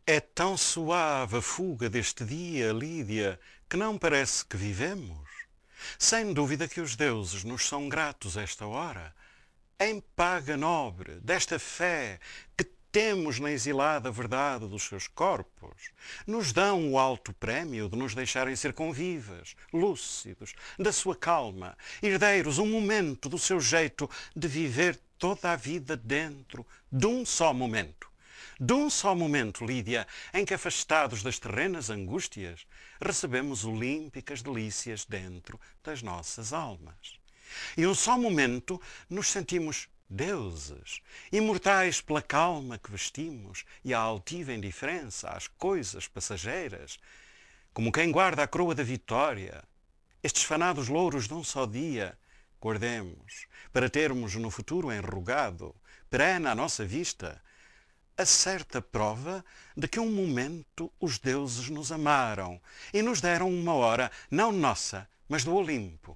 É tão suave a fuga deste dia, Lídia, que não parece que vivemos. Sem dúvida que os deuses nos são gratos esta hora, em paga nobre desta fé que temos na exilada verdade dos seus corpos. Nos dão o alto prémio de nos deixarem ser convivas, lúcidos, da sua calma, herdeiros um momento do seu jeito de viver toda a vida dentro de um só momento. De um só momento, Lídia, em que, afastados das terrenas angústias, recebemos olímpicas delícias dentro das nossas almas. E um só momento nos sentimos deuses, imortais pela calma que vestimos e a altiva indiferença às coisas passageiras, como quem guarda a coroa da vitória. Estes fanados louros de um só dia, guardemos, para termos no futuro enrugado, perene à nossa vista, a certa prova de que um momento os deuses nos amaram e nos deram uma hora, não nossa, mas do Olimpo.